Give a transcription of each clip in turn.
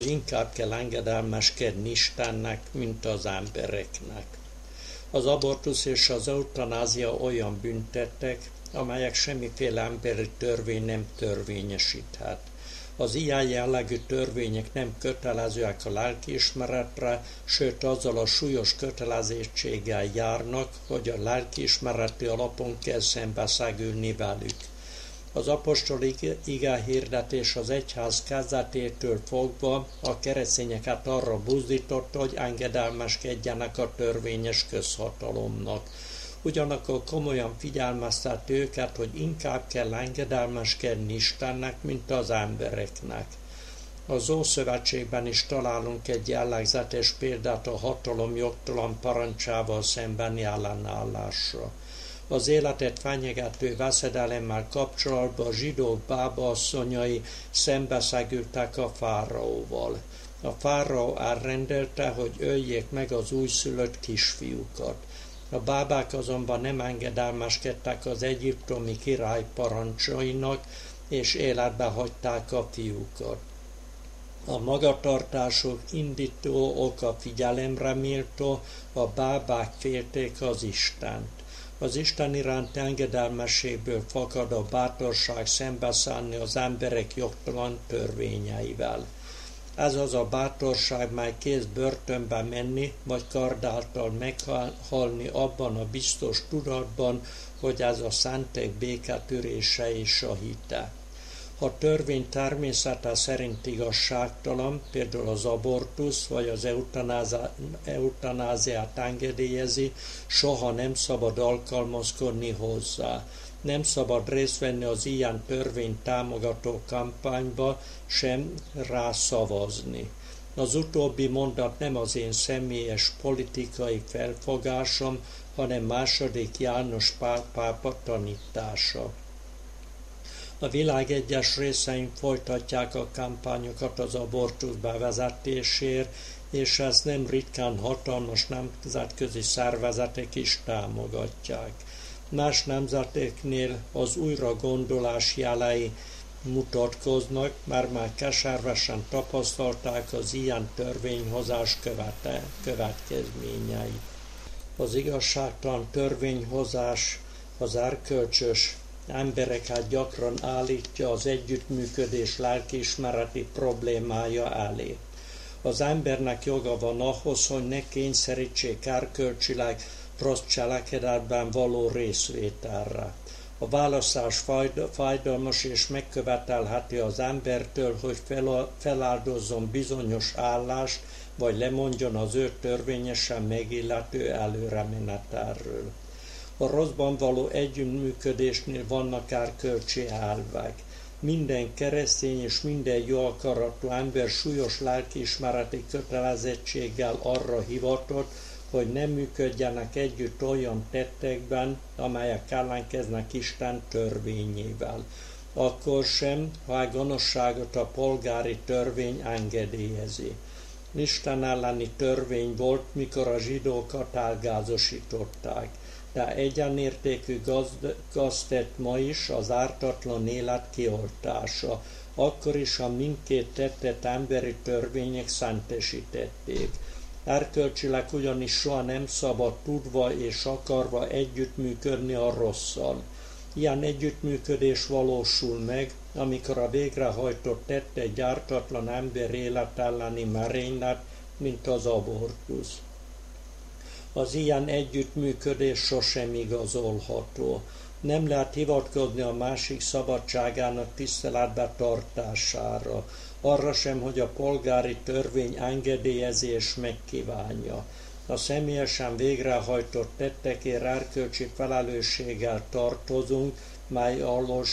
inkább kell engedelmeskedni Istennek, mint az embereknek. Az abortusz és az eutanázia olyan büntettek, amelyek semmiféle emberi törvény nem törvényesíthet. Az ilyen jellegű törvények nem kötelezőek a lelkiismeretre, sőt azzal a súlyos kötelezettséggel járnak, hogy a lelkiismereti alapon kell szembeszegülni velük. Az apostoli igehirdetés az egyház kezdetétől fogva a keresztényeket arra buzdította, hogy engedelmeskedjenek a törvényes közhatalomnak. Ugyanakkor komolyan figyelmeztette őket, hogy inkább kell engedelmeskedni Istennek, mint az embereknek. Az Ószövetségben is találunk egy jellegzetes példát a hatalom jogtalan parancsával szembeni ellenállásra. Az életet fenyegető veszedelemmel kapcsolatban a zsidók bábaasszonyai szembeszegültek a fáraóval. A fáraó elrendelte, hogy öljék meg az újszülött kisfiúkat. A bábák azonban nem engedelmeskedtek az egyiptomi király parancsainak, és életbe hagyták a fiúkat. A magatartásuk indító oka figyelemre méltó, a bábák félték az Istent. Az Isten iránti engedelmességből fakad a bátorság szembeszállni az emberek jogtalan törvényeivel. Ez az a bátorság, mely kész börtönbe menni, vagy kard által meghalni abban a biztos tudatban, hogy ez a szentek béketörése és a hite. Ha törvény természete szerint igazságtalan, például az abortusz vagy az eutanáziát engedélyezi, soha nem szabad alkalmazkodni hozzá. Nem szabad részt venni az ilyen törvényt támogató kampányba, sem rá szavazni. Az utóbbi mondat nem az én személyes politikai felfogásom, hanem II. János Pál pápa tanítása. A világ egyes részein folytatják a kampányokat az abortusz bevezetésért, és ezt nem ritkán hatalmas nemzetközi szervezetek is támogatják. Más nemzeteknél az újragondolás jelei mutatkoznak, mert már keservesen tapasztalták az ilyen törvényhozás következményeit. Az igazságtalan törvényhozás az erkölcsös embereket gyakran állítja az együttműködés lelkiismereti problémája elé. Az embernek joga van ahhoz, hogy ne kényszerítsék erkölcsileg rossz cselekedetben való részvételre. A választás fájdalmas és megkövetelheti az embertől, hogy feláldozzon bizonyos állást, vagy lemondjon az ő törvényesen megillető előremenetelről. A rosszban való együttműködésnél vannak erkölcsi elvek. Minden keresztény és minden jó akaratú ember súlyos lelkiismereti kötelezettséggel arra hivatott, hogy nem működjenek együtt olyan tettekben, amelyek ellenkeznek Isten törvényével. Akkor sem, ha a gonoszságot a polgári törvény engedélyezi. Isten elleni törvény volt, mikor a zsidókat elgázosították, de egyenértékű gaztett ma is az ártatlan élet kioltása, akkor is, ha mindkét tettet emberi törvények szentesítették. Erkölcsileg ugyanis soha nem szabad tudva és akarva együttműködni a rosszal. Ilyen együttműködés valósul meg, amikor a végrehajtott tett egy ártatlan ember élet elleni merénylet, mint az abortusz. Az ilyen együttműködés sosem igazolható. Nem lehet hivatkozni a másik szabadságának tiszteletbe tartására, arra sem, hogy a polgári törvény engedélyezi és megkívánja. A személyesen végrehajtott tettekért erkölcsi felelősséggel tartozunk, mely alól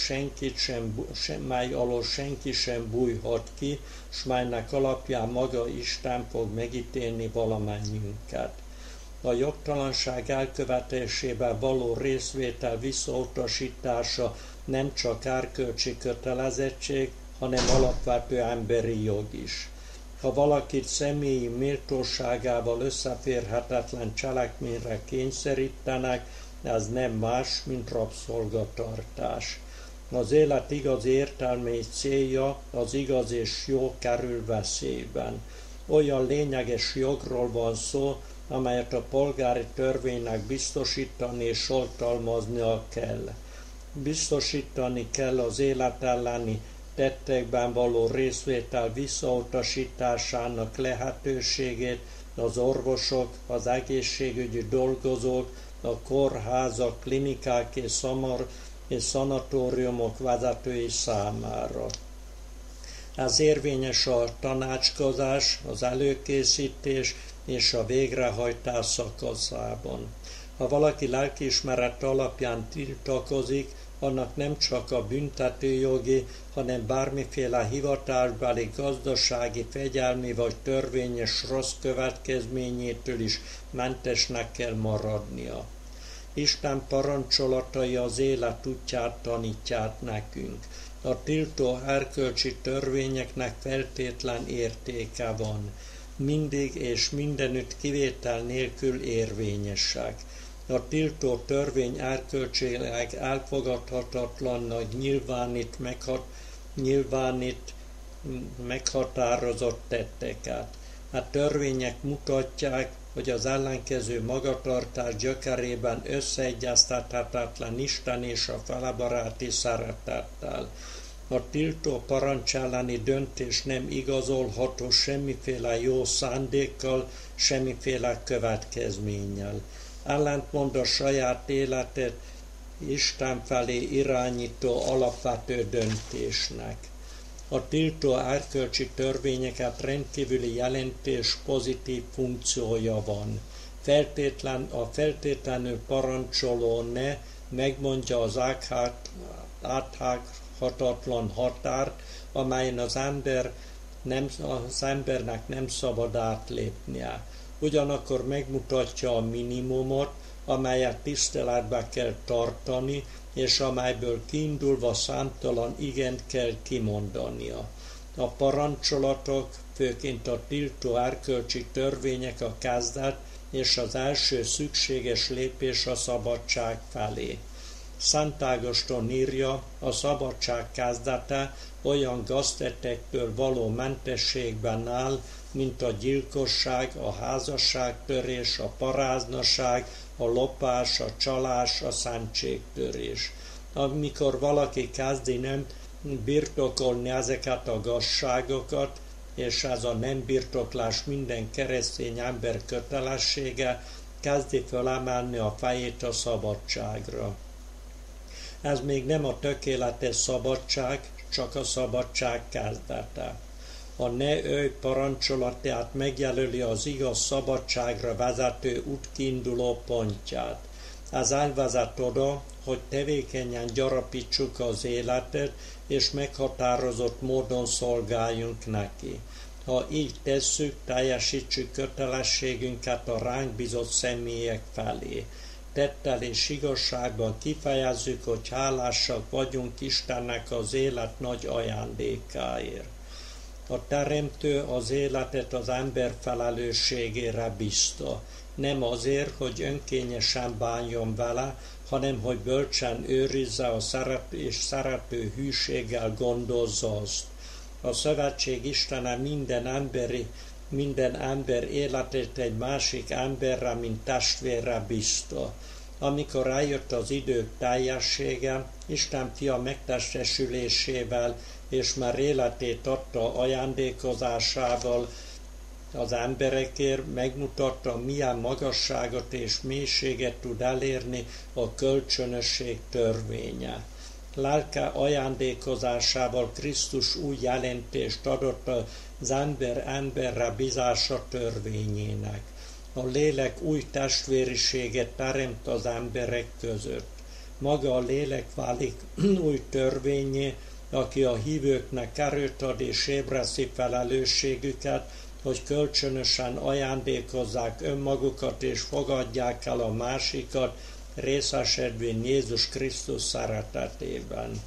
senki sem bújhat ki, s melynek alapján maga Isten fog megítélni valamennyünket. A jogtalanság elkövetésében való részvétel visszautasítása nem csak erkölcsi kötelezettség, hanem alapvető emberi jog is. Ha valakit személyi méltóságával összeférhetetlen cselekményre kényszerítenek, ez nem más, mint rabszolgatartás. Az élet igazi értelme és célja az igaz és jó kerül veszélyben. Olyan lényeges jogról van szó, amelyet a polgári törvénynek biztosítani és oltalmaznia kell. Biztosítani kell az élet elleni tettekben való részvétel visszautasításának lehetőségét az orvosok, az egészségügyi dolgozók, a kórházak, klinikák és szanatóriumok vezetői számára. Ez érvényes a tanácskozás, az előkészítés és a végrehajtás szakaszában. Ha valaki lelkiismeret alapján tiltakozik, annak nem csak a büntetőjogi, hanem bármiféle hivatásbeli, gazdasági, fegyelmi vagy törvényes rossz következményétől is mentesnek kell maradnia. Isten parancsolatai az élet útját tanítják nekünk. A tiltó erkölcsi törvényeknek feltétlen értéke van. Mindig és mindenütt kivétel nélkül érvényesek. A tiltó törvény erkölcsileg elfogadhatatlannak nyilvánít meghatározott tetteket. A törvények mutatják, hogy az ellenkező magatartás gyökerében összeegyeztethetetlen Isten és a felebaráti szeretettel. A tiltó parancs elleni döntés nem igazolható semmiféle jó szándékkal, semmiféle következménnyel. Ellentmond a saját életet Isten felé irányító alapvető döntésnek. A tiltó erkölcsi törvényeket rendkívüli jelentés pozitív funkciója van. A feltétlenül parancsoló ne megmondja az áthághatatlan határt, amelyen az embernek nem szabad átlépnie. Ugyanakkor megmutatja a minimumot, amelyet tiszteletbe kell tartani, és amelyből kiindulva számtalan igent kell kimondania. A parancsolatok, főként a tiltó erkölcsi törvények a kezdet és az első szükséges lépés a szabadság felé. Szent Ágoston írja, a szabadság kezdete olyan gaztettektől való mentességben áll, mint a gyilkosság, a házasságtörés, a paráznaság, a lopás, a csalás, a szentségtörés. Amikor valaki kezdi nem birtokolni ezeket a gazságokat, és ez a nem birtoklás minden keresztény ember kötelessége, kezdi fölemelni a fejét a szabadságra. Ez még nem a tökéletes szabadság, csak a szabadság kezdete. A ne ölj parancsolatát megjelöli az igaz szabadságra vezető út kiinduló pontját. Ez elvezet oda, hogy tevékenyen gyarapítsuk az életet, és meghatározott módon szolgáljunk neki. Ha így tesszük, teljesítsük kötelességünket a ránk bízott személyek felé. Tettel és igazságban kifejezzük, hogy hálásak vagyunk Istennek az élet nagy ajándékáért. A Teremtő az életet az ember felelősségére bízta. Nem azért, hogy önkényesen bánjon vele, hanem hogy bölcsen őrizze a szerető hűséggel gondozza azt. A szövetség Istene minden ember életét egy másik emberre, mint testvérre bízta. Amikor eljött az idők teljessége, Isten fia megtestesülésével és már életét adta ajándékozásával az emberekért, megmutatta, milyen magasságot és mélységet tud elérni a kölcsönösség törvénye. Lelke ajándékozásával Krisztus új jelentést adott az emberre bízása törvényének. A lélek új testvériséget teremt az emberek között. Maga a lélek válik új törvényé, aki a hívőknek erőt ad és ébreszti felelősségüket, hogy kölcsönösen ajándékozzák önmagukat és fogadják el a másikat, részesedvén Jézus Krisztus szeretetében.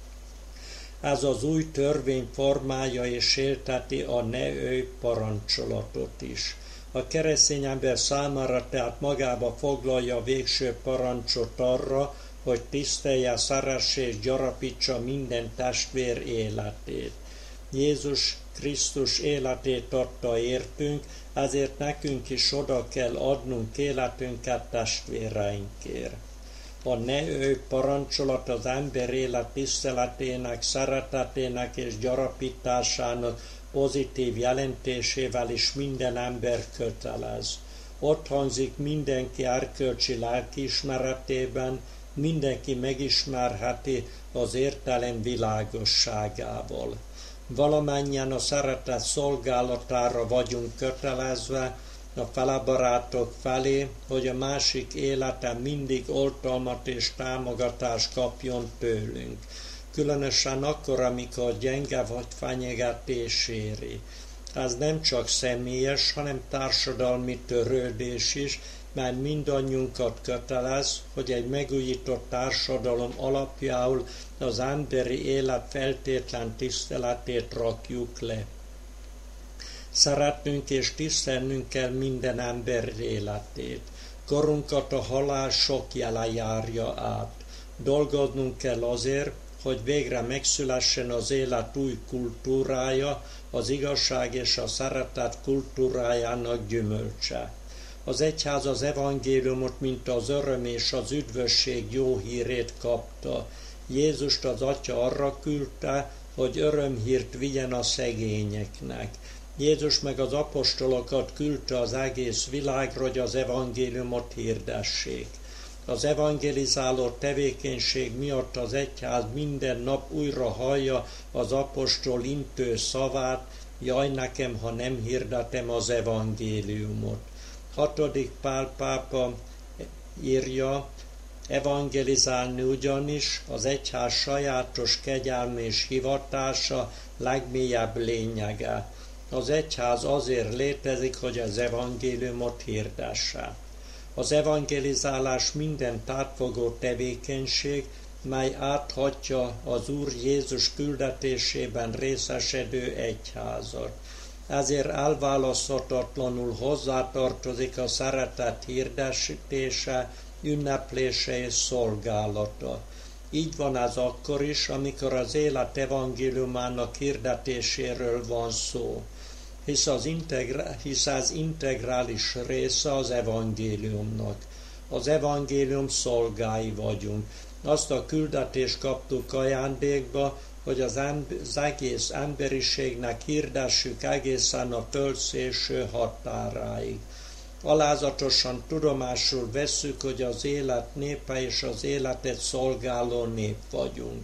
Ez az új törvény formája és élteti a ne ölj parancsolatot is. A keresztény ember számára tehát magába foglalja a végső parancsot arra, hogy tisztelje, szeresse és gyarapítsa minden testvér életét. Jézus Krisztus életét adta értünk, ezért nekünk is oda kell adnunk életünket testvéreinkért. A ne ő parancsolat az ember élet tiszteletének, szeretetének és gyarapításának pozitív jelentésével is minden ember kötelez. Ott hangzik mindenki erkölcsi lelkiismeretében, mindenki megismerheti az értelem világosságával. Valamennyien a szeretet szolgálatára vagyunk kötelezve, a felebarátok felé, hogy a másik élete mindig oltalmat és támogatást kapjon tőlünk. Különösen akkor, amikor gyenge vagy fenyegetés éri. Ez nem csak személyes, hanem társadalmi törődés is, mert mindannyiunkat kötelez, hogy egy megújított társadalom alapjául az emberi élet feltétlen tiszteletét rakjuk le. Szeretnünk és tisztelnünk kell minden ember életét. Korunkat a halál sok jele járja át. Dolgoznunk kell azért, hogy végre megszülessen az élet új kultúrája, az igazság és a szeretet kultúrájának gyümölcse. Az egyház az evangéliumot, mint az öröm és az üdvösség jó hírét kapta. Jézust az Atya arra küldte, hogy örömhírt vigyen a szegényeknek. Jézus meg az apostolokat küldte az egész világra, hogy az evangéliumot hirdessék. Az evangelizáló tevékenység miatt az egyház minden nap újra hallja az apostol intő szavát, jaj nekem, ha nem hirdetem az evangéliumot. 6. Pál pápa írja, evangelizálni ugyanis az egyház sajátos kegyelme és hivatása legmélyebb lényege. Az egyház azért létezik, hogy az evangéliumot hirdesse. Az evangelizálás minden átfogó tevékenység, mely áthatja az Úr Jézus küldetésében részesedő egyházat. Ezért elválaszthatatlanul hozzátartozik a szeretet hirdetése, ünneplése és szolgálata. Így van ez akkor is, amikor az élet evangéliumának hirdetéséről van szó, hisz az integrális része az evangéliumnak. Az evangélium szolgái vagyunk. Azt a küldetést kaptuk ajándékba, hogy az egész emberiségnek hirdessük egészen a föld szélső határáig. Alázatosan tudomásul vesszük, hogy az élet népe és az életet szolgáló nép vagyunk.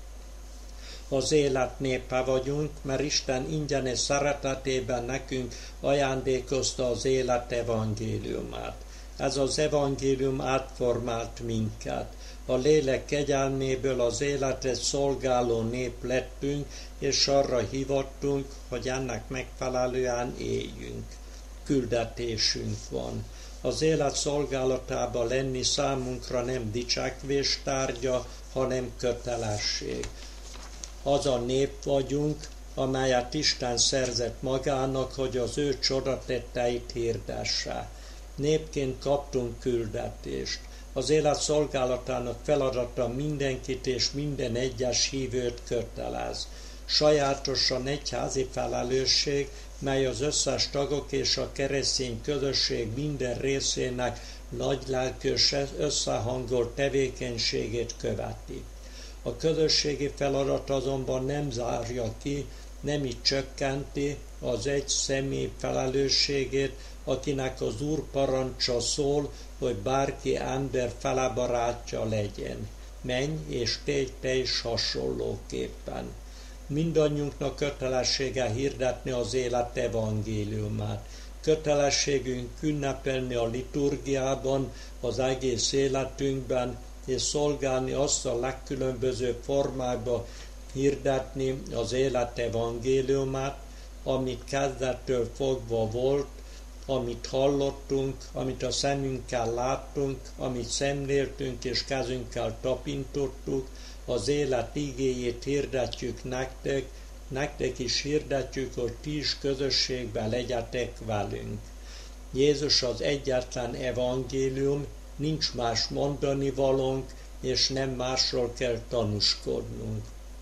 Az élet népe vagyunk, mert Isten ingyenes szeretetében nekünk ajándékozta az élet evangéliumát. Ez az evangélium átformált minket. A lélek kegyelméből az életet szolgáló nép lettünk, és arra hivattunk, hogy ennek megfelelően éljünk. Küldetésünk van. Az élet szolgálatába lenni számunkra nem dicsekvés tárgya, hanem kötelesség. Az a nép vagyunk, amelyet Isten szerzett magának, hogy az ő csodatetteit hirdesse. Népként kaptunk küldetést. Az élet szolgálatának feladata mindenkit és minden egyes hívőt kötelez. Sajátosan egyházi felelősség, mely az összes tagok és a keresztény közösség minden részének nagylelkűs összehangolt tevékenységét követi. A közösségi feladat azonban nem zárja ki, nem így csökkenti az egy személy felelősségét, akinek az Úr parancsa szól, hogy bárki ember felebarátja legyen. Menj és tégy te is hasonlóképpen. Mindannyiunknak kötelessége hirdetni az élet evangéliumát. Kötelességünk ünnepelni a liturgiában, az egész életünkben, és szolgálni azt a legkülönbözőbb formába hirdetni az élet evangéliumát, amit kezdettől fogva volt, amit hallottunk, amit a szemünkkel láttunk, amit szemléltünk és kezünkkel tapintottuk, az élet igéjét hirdetjük nektek is hirdetjük, hogy ti is közösségben legyetek velünk. Jézus az egyetlen evangélium, nincs más mondani valónk, és nem másról kell tanúskodnunk.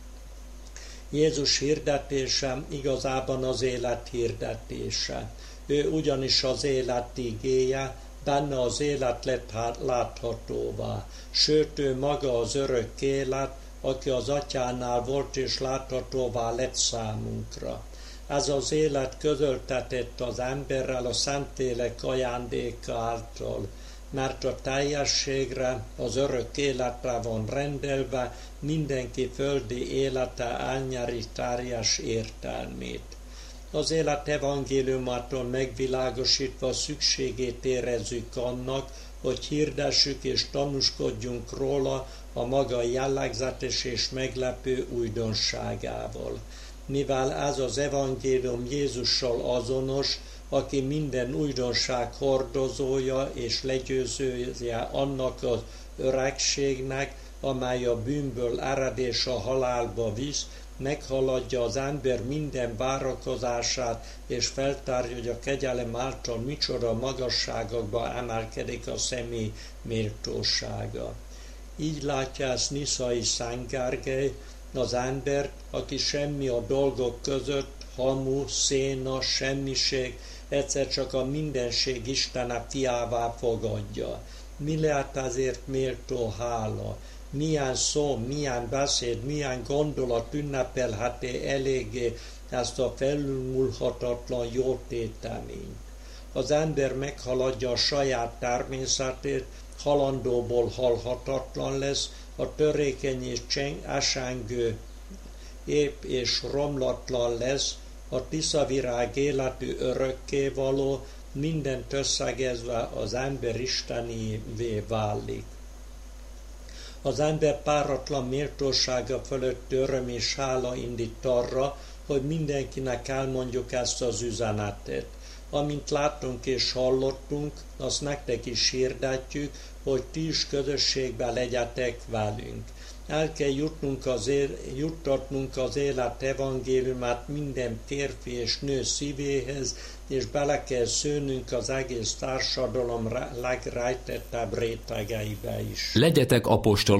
Jézus hirdetése igazában az élet hirdetése. Ő ugyanis az élet igéje, benne az élet lett láthatóvá. Sőt, ő maga az örök élet, aki az Atyánál volt és láthatóvá lett számunkra. Ez az élet közöltetett az emberrel a Szentlélek ajándéka által, mert a teljességre, az örök életre van rendelve, mindenki földi élete elnyeri teljes értelmét. Az élet evangéliumától megvilágosítva szükségét érezzük annak, hogy hirdessük és tanúskodjunk róla a maga jellegzetes és meglepő újdonságával. Mivel ez az evangélium Jézussal azonos, aki minden újdonság hordozója és legyőzője annak az öregségnek, amely a bűnből ered és a halálba visz, meghaladja az ember minden várakozását, és feltárja, hogy a kegyelem által micsoda magasságokba emelkedik a személy méltósága. Így látja ezt Niszai Szent Gergely, az embert, aki semmi a dolgok között, hamu, széna, semmiség, egyszer csak a mindenség Istene fiává fogadja. Mi lehet ezért méltó hála? Milyen szó, milyen beszéd, milyen gondolat ünnepelheti eléggé ezt a felülmúlhatatlan jótéteményt? Az ember meghaladja a saját természetét, halandóból halhatatlan lesz, a törékeny és esengő ép és romlatlan lesz, a tiszavirág életű örökkévaló, mindent összegezve az ember istenévé válik. Az ember páratlan méltósága fölött öröm és hála indít arra, hogy mindenkinek elmondjuk ezt az üzenetet. Amint láttunk és hallottunk, azt nektek is hirdetjük, hogy ti is közösségben legyetek velünk. El kell juttatnunk az élet evangéliumát minden férfi és nő szívéhez, és bele kell szőnünk az egész társadalom legrejtettebb rétegeibe is. Legyetek apostolok.